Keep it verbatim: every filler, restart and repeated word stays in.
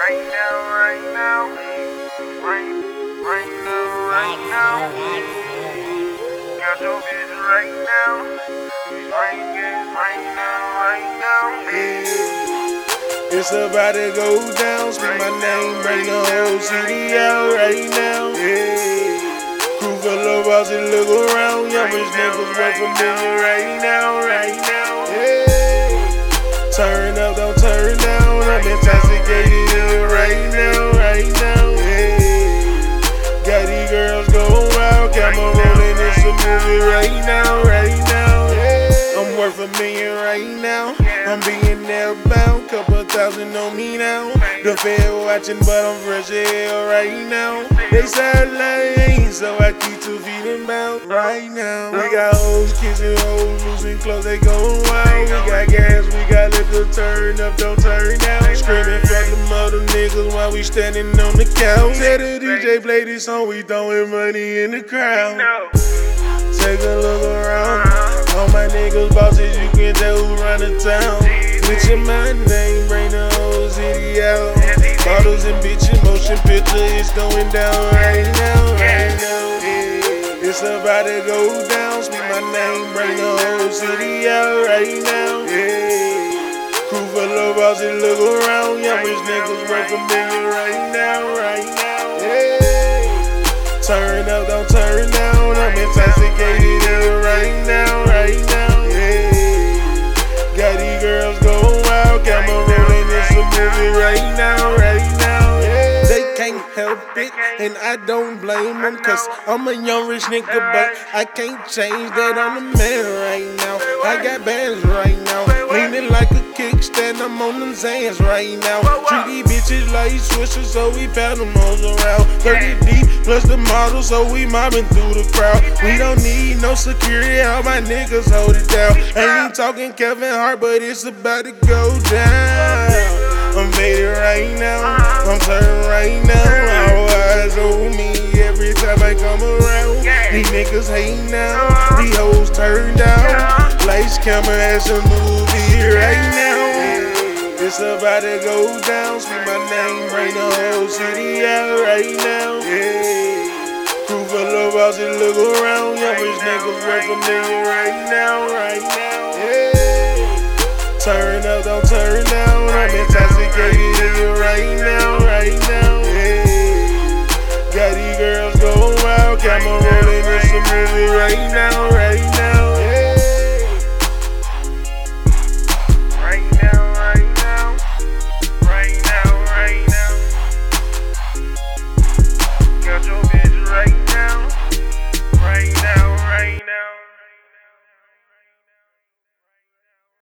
right now, right now. Right, right now, right now. Got your bitch right now. Right, yeah, right now, right now. Yeah. It's about to go down. Speak my name, bring the whole city out right now. Yeah. Crew full of bosses, look around. Young rich niggas worth a million right now, right now. Yeah. Turn up, don't turn down. I'm intoxicated here right now, right now. Yeah. Got these girls going wild. Camera rolling, it's a movie right now, right now. Yeah. I'm worth a million right now. I'm being there bound, couple thousand on me now. The Fed watching, but I'm fresh as hell right now. They sideline, so I keep two feet in bound right now. We got hoes kissing hoes, losing clothes, they going wild. We got gas, we got liquor, turn up, don't turn down. Screaming fuck them other niggas while we standing on the couch. Tell the D J play this song, we throwing money in the crowd. Take a look around. All my niggas bosses, you can tell who run the town. Mention my name, bring the whole city out. Bottles and bitches, motion picture, it's going down right now, right now. Yeah. It's about to go down. Speak my name, bring the whole city out right now. Yeah. Crew full of bosses, look around. Young rich niggas worth a million right now, right now. Yeah. Turn up, don't turn down. I'm intoxicated here right now, right now. Yeah. Got these girls going wild, camera rolling, it's a movie right now, right now. Yeah. They can't help it, and I don't blame them, cause I'm a young rich nigga, but I can't change that. I'm the man right now. I got bands right now, leaning like a kickstand, I'm on them Zans right now. Treat these bitches like swishers, so we pound them hoes around. thirty deep plus the model, so we mobbing through the crowd. We don't need no security, all my niggas hold it down. Ain't talking Kevin Hart, but it's about to go down. I'm faded right now, I'm turning right now. All eyes on me every time I come around. These niggas hate now, these hoes turned down. Lights, camera, as a movie right now. It's about to go down. Speak my name, bring the whole city out right now. Yeah. Crew full of bosses, look around. Young rich niggas worth a million right now, right now. Yeah. Turn up, don't turn down. I'm intoxicated.